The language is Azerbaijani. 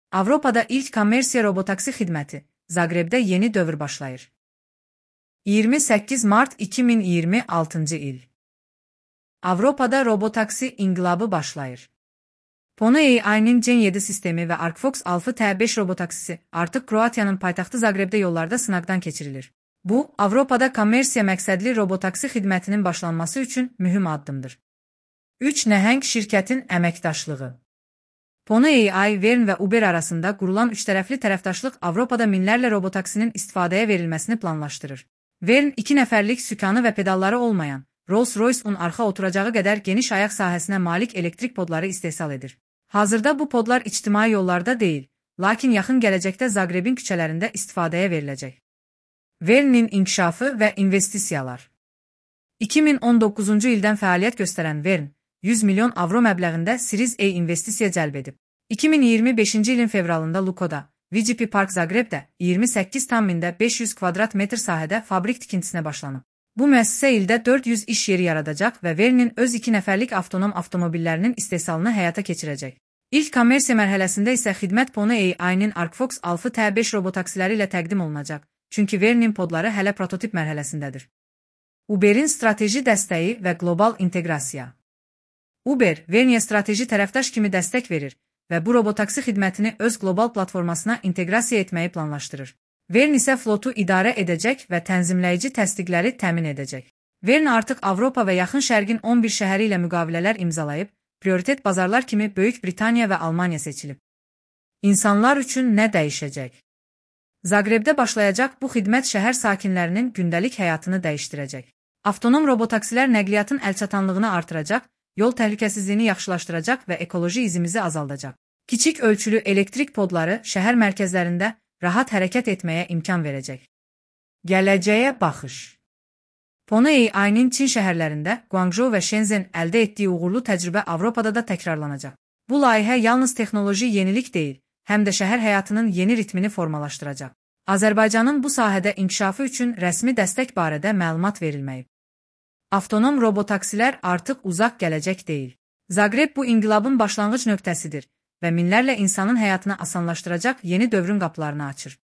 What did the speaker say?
Avropada ilk kommersiya robotaksi xidməti, Zaqrebdə yeni dövr başlayır. 28 Mart 2026 il. Avropada robotaksi inqilabı başlayır. Pony AI-nin Gen 7 sistemi və Arcfox Alpha T5 robotaksisi artıq Kroatiyanın paytaxtı Zaqrebdə yollarda sınaqdan keçirilir. Bu, Avropada kommersiya məqsədli robotaksi xidmətinin başlanması üçün mühüm addımdır. 3 nəhəng şirkətin əməkdaşlığı. Pony AI, Vern və Uber arasında qurulan üçtərəfli tərəfdaşlıq Avropada minlərlə robotaksinin istifadəyə verilməsini planlaşdırır. Vern 2 nəfərlik sükanı və pedalları olmayan, Rolls-Royce-un arxa oturacağı qədər geniş ayaq sahəsinə malik elektrik podları istehsal edir. Hazırda bu podlar ictimai yollarda deyil, lakin yaxın gələcəkdə Zaqrebin küçələrində istifadəyə veriləcək. Vernin inkişafı və investisiyalar. 2019-cu ildən fəaliyyət göstərən Vern, 100 milyon avro məbləğində Series A investisiya cəlb edib. 2025-ci ilin fevralında Lukoda, VGP Park Zaqrebdə 28,500 kvadrat metr sahədə fabrik tikintisinə başlanıb. Bu müəssisə ildə 400 iş yeri yaradacaq və Vernin öz 2 nəfərlik avtonom avtomobillərinin istehsalını həyata keçirəcək. İlk kommersiya mərhələsində isə xidmət Pony AI-nin Arcfox Alpha T5 robotaksiləri ilə təqdim olunacaq, çünki Vernin podları hələ prototip mərhələsindədir. Uberin strateji dəstəyi və qlobal inteqrasiya. Uber, Verniyə strateji tərəfdaş kimi dəstək verir və bu robotaksi xidmətini öz qlobal platformasına inteqrasiya etməyi planlaşdırır. Vern isə flotu idarə edəcək və tənzimləyici təsdiqləri təmin edəcək. Vern artıq Avropa və Yaxın Şərqin 11 şəhəri ilə müqavilələr imzalayıb, prioritet bazarlar kimi Böyük Britaniya və Almaniya seçilib. İnsanlar üçün nə dəyişəcək? Zaqrebdə başlayacaq bu xidmət şəhər sakinlərinin gündəlik həyatını dəyişdirəcək. Avtonom robotaksilər nəqliyyatın əlçatanlığını artıracaq, yol təhlükəsizliyini yaxşılaşdıracaq və ekoloji izimizi azaldacaq. Kiçik ölçülü elektrik podları şəhər mərkəzlərində rahat hərəkət etməyə imkan verəcək. Gələcəyə baxış. Pony AI-nin Çin şəhərlərində Guangzhou və Shenzhen əldə etdiyi uğurlu təcrübə Avropada da təkrarlanacaq. Bu layihə yalnız texnoloji yenilik deyil, həm də şəhər həyatının yeni ritmini formalaşdıracaq. Azərbaycanın bu sahədə inkişafı üçün rəsmi dəstək barədə məlumat verilməyib. Avtonom robotaksilər artıq uzaq gələcək deyil. Zaqreb bu inqilabın başlanğıc nöqtəsidir və minlərlə insanın həyatını asanlaşdıracaq yeni dövrün qapılarını açır.